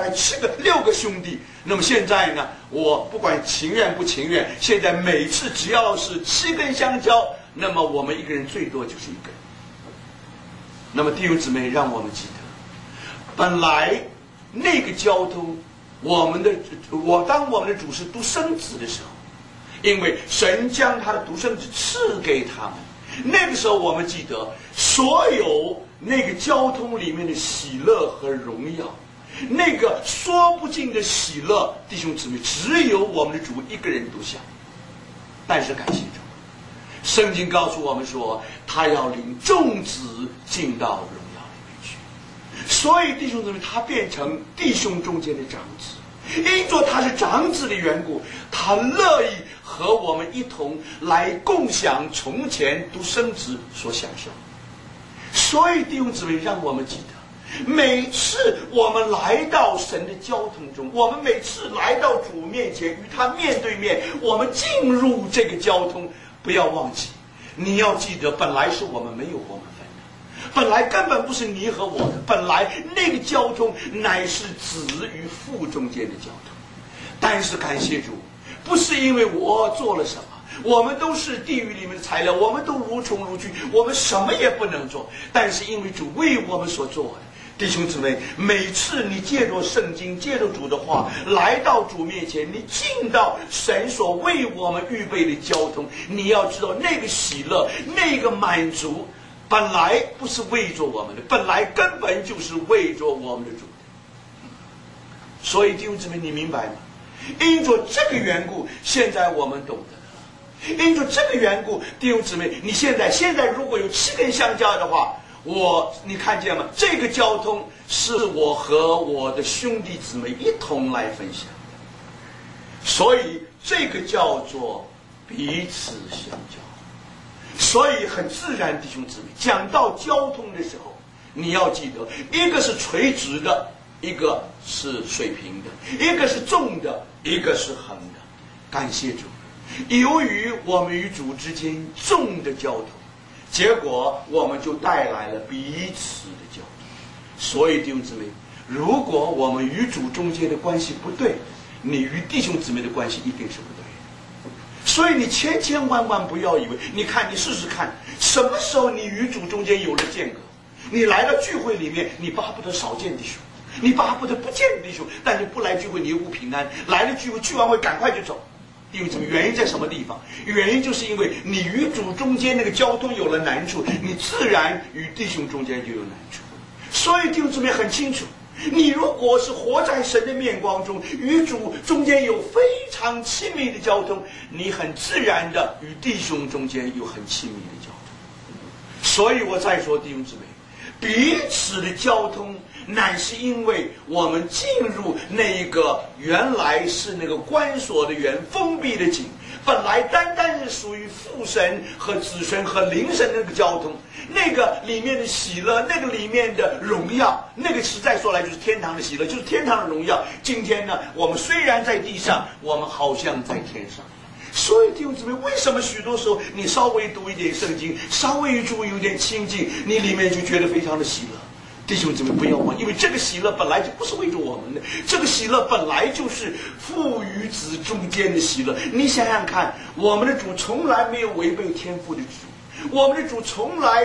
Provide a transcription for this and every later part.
6个兄弟。那么现在呢，我不管情愿不情愿，现在每次只要是7根香蕉，那么我们一个人最多就是1根。那么弟兄姊妹，让我们记得，本来那个交通，当我们的主是独生子的时候，因为神将他的独生子赐给他们，那个时候我们记得所有那个交通里面的喜乐和荣耀，那个说不尽的喜乐，弟兄姊妹，只有我们的主一个人独享。但是感谢主，圣经告诉我们说，他要领众子进到荣耀里面去。所以弟兄姊妹，他变成弟兄中间的长子，因着他是长子的缘故，他乐意和我们一同来共享从前独生子所享受。所以弟兄姊妹，让我们记得，每次我们来到神的交通中，我们每次来到主面前与他面对面，我们进入这个交通，不要忘记，你要记得，本来是我们没有我们分的，本来根本不是你和我的，本来那个交通乃是子与父中间的交通。但是感谢主，不是因为我做了什么，我们都是地狱里面的材料，我们都如虫如蛆，我们什么也不能做，但是因为主为我们所做的。弟兄姊妹，每次你借着圣经，借着主的话来到主面前，你进到神所为我们预备的交通，你要知道那个喜乐，那个满足，本来不是为着我们的，本来根本就是为着我们的主的。所以弟兄姊妹，你明白吗？因着这个缘故，现在我们懂得了。因着这个缘故，弟兄姊妹，你现在如果有7根香蕉的话，你看见吗？这个交通是我和我的兄弟姊妹一同来分享的，所以这个叫做彼此相交。所以很自然，弟兄姊妹，讲到交通的时候，你要记得，一个是垂直的，一个是水平的，一个是纵的，一个是横的。感谢主，由于我们与主之间纵的交通，结果我们就带来了彼此的交通。所以弟兄姊妹，如果我们与主中间的关系不对，你与弟兄姊妹的关系一定是不对的。所以你千万不要以为，你试试看，什么时候你与主中间有了间隔？你来到聚会里面，你巴不得少见弟兄，你巴不得不见弟兄，但是不来聚会你又不平安，来了聚会，聚完会赶快就走。因为什么原因？在什么地方？原因就是因为你与主中间那个交通有了难处，你自然与弟兄中间就有难处。所以弟兄姊妹很清楚，你如果是活在神的面光中，与主中间有非常亲密的交通，你很自然的与弟兄中间有很亲密的交通。所以我再说，弟兄姊妹，彼此的交通乃是因为我们进入那一个原来是那个关锁的园，封闭的井，本来单单是属于父神和子神和灵神的那个交通，那个里面的喜乐，那个里面的荣耀，那个实在说来就是天堂的喜乐，就是天堂的荣耀。今天呢，我们虽然在地上，我们好像在天上。所以弟兄姊妹，为什么许多时候你稍微读一点圣经，稍微与主有点亲近，你里面就觉得非常的喜乐？弟兄姊妹不要忘，因为这个喜乐本来就不是为着我们的，这个喜乐本来就是父与子中间的喜乐。你想想看，我们的主从来没有违背天父的旨意，我们的主从来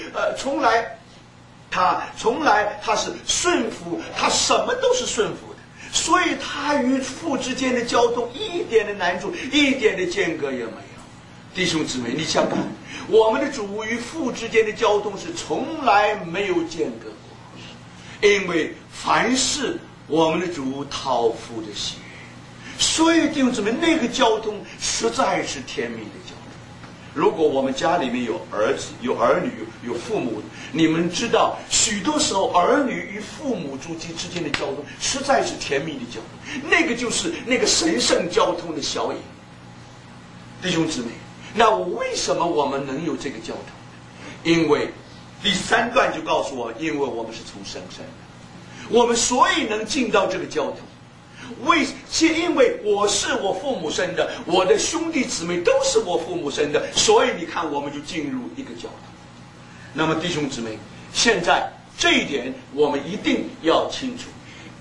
他是顺服，他什么都是顺服的，所以他与父之间的交通一点的难处，一点的间隔也没有。弟兄姊妹，你想看，我们的主与父之间的交通是从来没有间隔过，因为凡事我们的主讨父的喜悦，所以弟兄姊妹，那个交通实在是甜蜜的交通。如果我们家里面有儿子、有儿女、有父母，你们知道，许多时候儿女与父母之间的交通实在是甜蜜的交通，那个就是那个神圣交通的小影。弟兄姊妹，那为什么我们能有这个交通？因为第3段就告诉我，因为我们是从神生的，我们所以能进到这个交通。因为我是我父母生的，我的兄弟姊妹都是我父母生的，所以你看我们就进入一个交通。那么弟兄姊妹，现在这一点我们一定要清楚，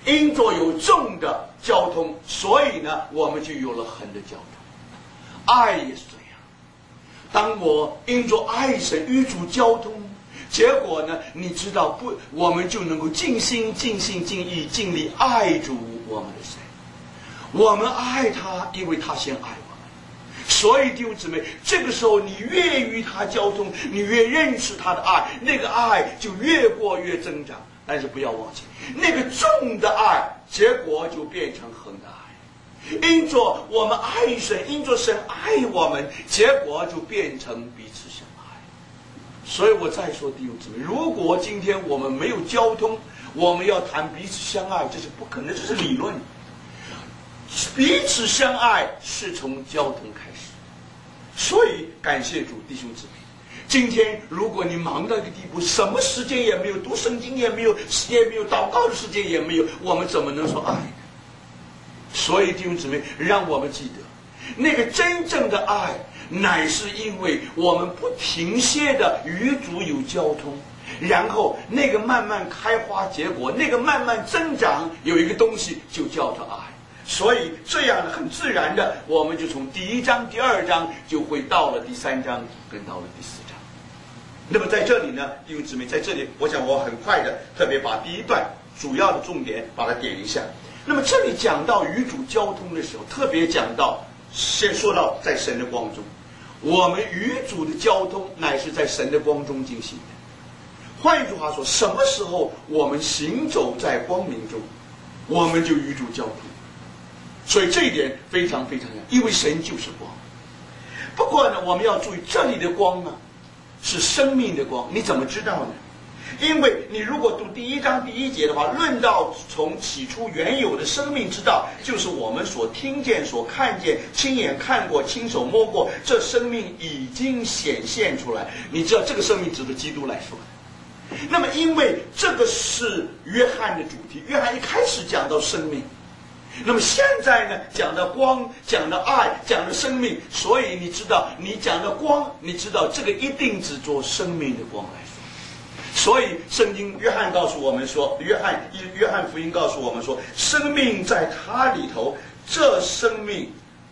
因着有重的交通，所以呢，我们就有了横的交通。爱也是这样。当我因着爱神与主交通，结果呢，你知道不？我们就能够尽心、尽性、尽意、尽力爱主我们的神。我们爱他，因为他先爱我们。所以弟兄姊妹，这个时候你越与他交通，你越认识他的爱，那个爱就越过越增长。但是不要忘记，那个重的爱，结果就变成横的爱。因着我们爱神，因着神爱我们，结果就变成彼此相爱。所以我再说弟兄姊妹，如果今天我们没有交通，我们要谈彼此相爱，这是不可能，这是理论。彼此相爱是从交通开始。所以感谢主，弟兄姊妹，今天如果你忙到一个地步，什么时间也没有，读圣经也没有，也没有祷告的时间也没有，我们怎么能说爱呢？所以弟兄姊妹，让我们记得，那个真正的爱，乃是因为我们不停歇的与主有交通，然后那个慢慢开花结果，那个慢慢增长，有一个东西就叫做爱。所以这样很自然的，我们就从第1章、第2章就会到了第3章，跟到了第4章。那么在这里呢，弟兄姊妹，在这里，我想我很快的特别把第一段主要的重点把它点一下。那么这里讲到与主交通的时候，特别讲到，先说到在神的光中，我们与主的交通乃是在神的光中进行的。换一句话说，什么时候我们行走在光明中，我们就与主交通。所以这一点非常非常重要，因为神就是光。不过呢，我们要注意，这里的光呢是生命的光，你怎么知道呢？因为你如果读第1章第1节的话，论到从起初原有的生命之道，就是我们所听见、所看见、亲眼看过、亲手摸过，这生命已经显现出来。你知道这个生命指的基督来说的。那么因为这个是约翰的主题，约翰一开始讲到生命，那么现在呢，讲到光，讲到爱，讲到生命，所以你知道，你讲到光，你知道这个一定只做生命的光来说。所以圣经约翰告诉我们说，约翰福音告诉我们说，生命在他里头，这生命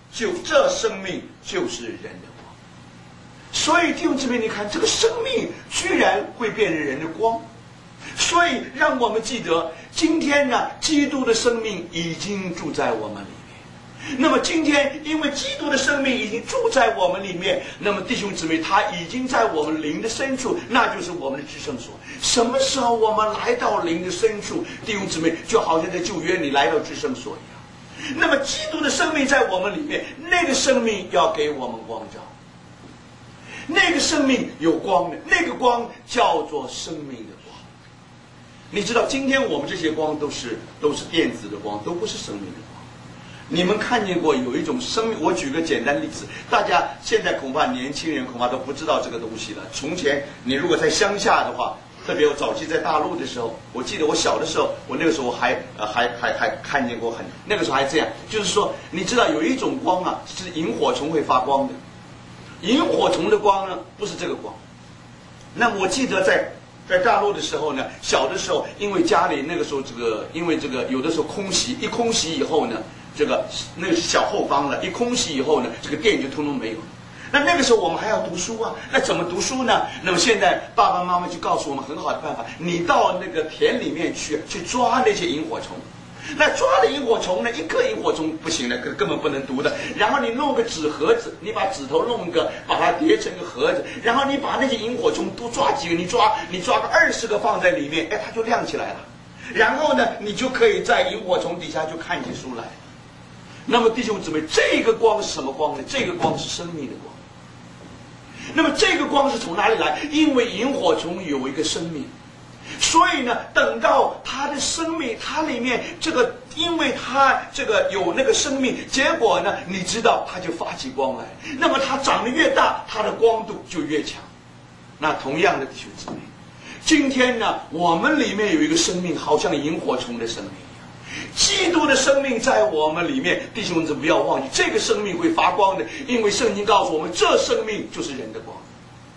就是人的光。所以弟兄姊妹，你看这个生命居然会变成人的光。所以让我们记得，今天呢，基督的生命已经住在我们里面。那么今天因为基督的生命已经住在我们里面，那么弟兄姊妹，他已经在我们灵的深处，那就是我们的至圣所。什么时候我们来到灵的深处，弟兄姊妹，就好像在旧约里来到至圣所一样。那么基督的生命在我们里面，那个生命要给我们光照，那个生命有光的，那个光叫做生命的光。你知道今天我们这些光都是电子的光，都不是生命的光。你们看见过有一种生命？我举个简单例子，大家现在恐怕年轻人恐怕都不知道这个东西了。从前你如果在乡下的话，特别我早期在大陆的时候，我记得我小的时候，我那个时候还看见过那个时候还这样，就是说你知道有一种光啊，是萤火虫会发光的。萤火虫的光呢，不是这个光。那么我记得在大陆的时候呢，小的时候，因为家里那个时候因为有的时候空袭以后呢，那个是小后方了，一空袭以后呢，这个电就通通没有。那个时候我们还要读书啊，那怎么读书呢？那么现在爸爸妈妈就告诉我们很好的办法，你到那个田里面去抓那些萤火虫。那抓了萤火虫呢，一个萤火虫不行的，根本不能读的。然后你弄个纸盒子，你把纸头把它叠成个盒子，然后你把那些萤火虫多抓几个，你抓个20个放在里面，它就亮起来了。然后呢，你就可以在萤火虫底下就看起书来。那么弟兄姊妹，这个光是什么光呢？这个光是生命的光。那么这个光是从哪里来？因为萤火虫有一个生命。所以呢，等到他的生命，他里面因为他有那个生命，结果呢，你知道他就发起光来。那么他长得越大，他的光度就越强。那同样的弟兄姊妹，今天呢，我们里面有一个生命，好像萤火虫的生命一样。基督的生命在我们里面，弟兄姊妹不要忘记，这个生命会发光的，因为圣经告诉我们，这生命就是人的光。所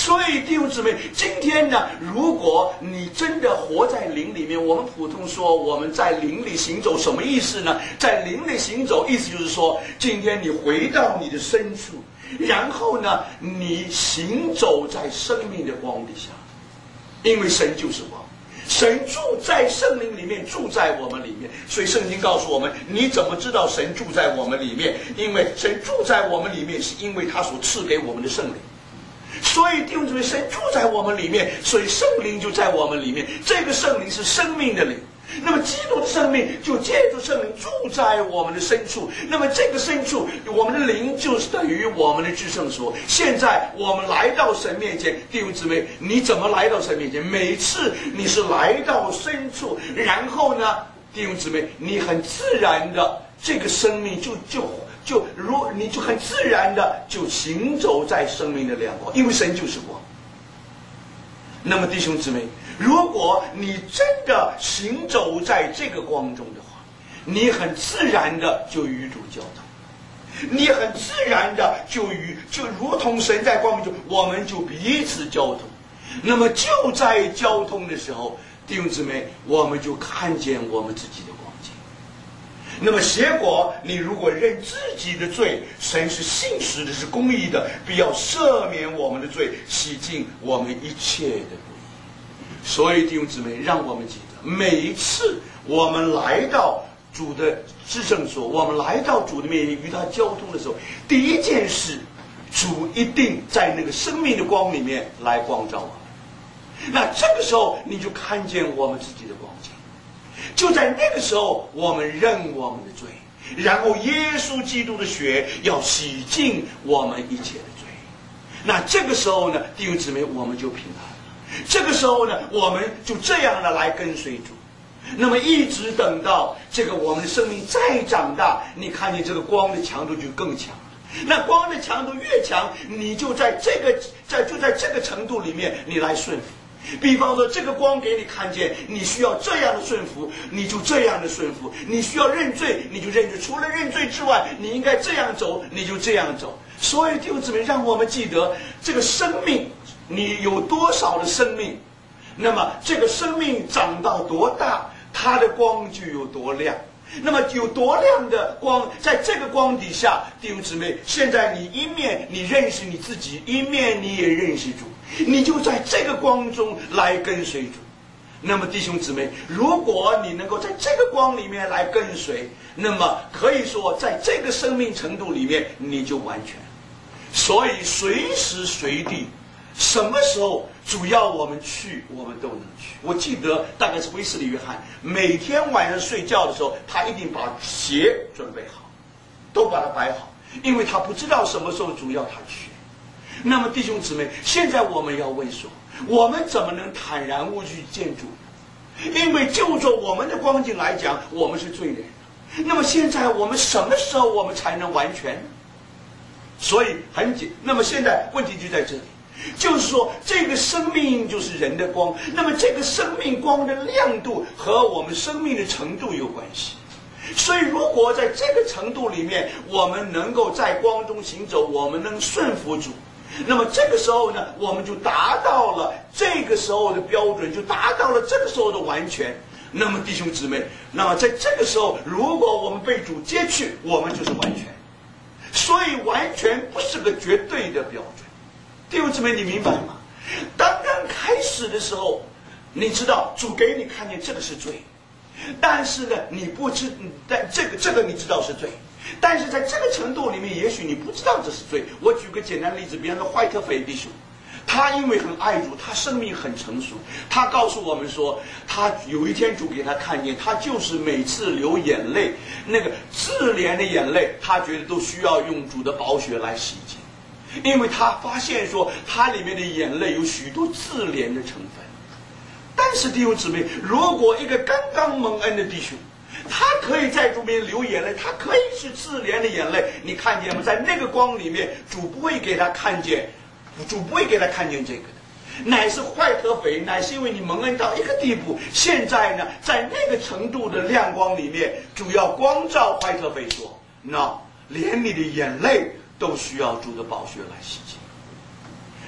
所以弟兄姊妹，今天呢，如果你真的活在灵里面，我们普通说我们在灵里行走，什么意思呢？在灵里行走，意思就是说，今天你回到你的深处，然后呢，你行走在生命的光底下，因为神就是光。神住在圣灵里面，住在我们里面，所以圣经告诉我们，你怎么知道神住在我们里面？因为神住在我们里面，是因为他所赐给我们的圣灵。所以弟兄姊妹，神住在我们里面，所以圣灵就在我们里面。这个圣灵是生命的灵，那么基督的生命就借助圣灵住在我们的深处。那么这个深处，我们的灵就是等于我们的至圣所。现在我们来到神面前，弟兄姊妹，你怎么来到神面前？每次你是来到深处，然后呢，弟兄姊妹，你很自然的这个生命你就很自然的就行走在生命的亮光，因为神就是光。那么弟兄姊妹，如果你真的行走在这个光中的话，你很自然的就与主交通，你很自然的就如同神在光明中，我们就彼此交通。那么就在交通的时候，弟兄姊妹，我们就看见我们自己的光景。那么结果，你如果认自己的罪，神是信实的，是公义的，必要赦免我们的罪，洗净我们一切的不义。所以弟兄姊妹，让我们记得，每一次我们来到主的至圣所，我们来到主的面前与他交通的时候，第一件事，主一定在那个生命的光里面来光照我们。那这个时候，你就看见我们自己的光景。就在那个时候，我们认我们的罪，然后耶稣基督的血要洗净我们一切的罪。那这个时候呢，弟兄姊妹，我们就平安了。这个时候呢，我们就这样的来跟随主。那么一直等到这个我们的生命再长大，你看见这个光的强度就更强了。那光的强度越强，你就在这个程度里面，你来顺服。比方说，这个光给你看见，你需要这样的顺服，你就这样的顺服；你需要认罪，你就认罪。除了认罪之外，你应该这样走，你就这样走。所以弟兄姊妹，让我们记得，这个生命，你有多少的生命，那么这个生命长到多大，它的光就有多亮。那么有多亮的光，在这个光底下，弟兄姊妹，现在你一面你认识你自己，一面你也认识主，你就在这个光中来跟随主。那么弟兄姊妹，如果你能够在这个光里面来跟随，那么可以说在这个生命程度里面你就完全。所以随时随地，什么时候主要我们去，我们都能去。我记得大概是威斯利约翰，每天晚上睡觉的时候，他一定把鞋准备好，都把它摆好，因为他不知道什么时候主要他去。那么弟兄姊妹，现在我们要问说，我们怎么能坦然无惧见主呢？因为就着我们的光景来讲，我们是罪人。那么现在我们什么时候我们才能完全呢？所以那么现在问题就在这里，就是说这个生命就是人的光，那么这个生命光的亮度和我们生命的程度有关系。所以如果在这个程度里面，我们能够在光中行走，我们能顺服主，那么这个时候呢，我们就达到了这个时候的标准，就达到了这个时候的完全。那么弟兄姊妹，那么在这个时候，如果我们被主接去，我们就是完全。所以完全不是个绝对的标准。弟兄姊妹，你明白吗？刚刚开始的时候，你知道主给你看见这个是罪，但是呢，你不知，但这个你知道是罪，但是在这个程度里面，也许你不知道这是罪。我举个简单的例子，比方说怀特菲弟兄，他因为很爱主，他生命很成熟，他告诉我们说，他有一天主给他看见，他就是每次流眼泪，那个自怜的眼泪，他觉得都需要用主的宝血来洗净，因为他发现说，他里面的眼泪有许多自怜的成分。但是弟兄姊妹，如果一个刚刚蒙恩的弟兄，他可以在主面流眼泪，他可以是自怜的眼泪，你看见吗？在那个光里面，主不会给他看见这个的，乃是怀特腓，乃是因为你蒙恩到一个地步，现在呢，在那个程度的亮光里面，主要光照怀特腓说，那连你的眼泪都需要主的宝血来洗净。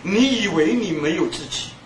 你以为你没有自己，